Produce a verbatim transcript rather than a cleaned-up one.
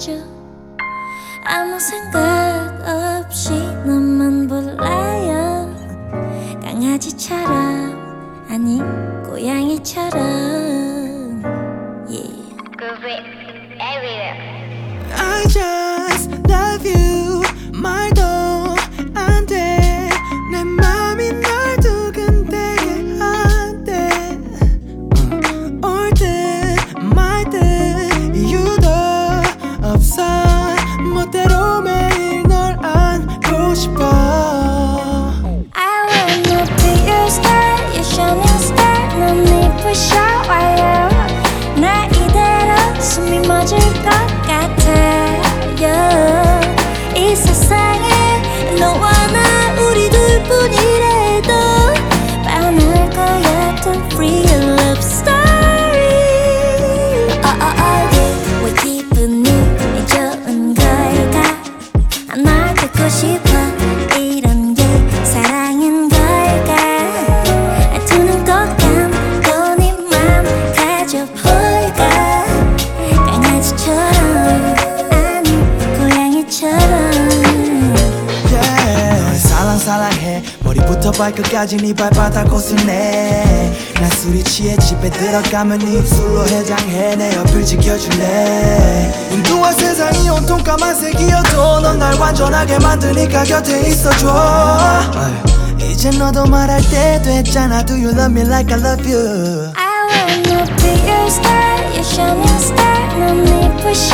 아주 아무 생각 없이 너만 볼래요. 강아지처럼 아니 고양이처럼 yeah. I just love you 말도 안 돼 내 맘이 널 두근대게 한대 올 듯 말 듯 이유도 없어 멋대로 매일 널 안고 싶어 I wanna be your star, your shining star. 넌 네 부셔와요. 나 이대로 숨이 멎을 것 같아요. 이 세상에 너와 나 우리 둘뿐이라도 반할 거야 to free love story. Oh, oh, oh, 왜 기분이 좋은 걸까? 널 듣고 싶어 이런 게 사랑인 걸까? 두 눈 꼭 감고 네 맘 가져볼까? 강아지처럼 아니 고양이처럼 yeah. 널 살랑살랑해 머리부터 발끝까지 네 발바닥 옷을 내난 술이 취해 집에 들어가면 네 입술로 해장해 내 옆을 지켜줄래 인도와 세상이 온통 까만색이어도 넌 날 완전하게 만드니까 곁에 있어줘 이제 너도 말할 때 됐잖아 Do you love me like I love you I wanna be your star, your shining star. 넌 네 부셔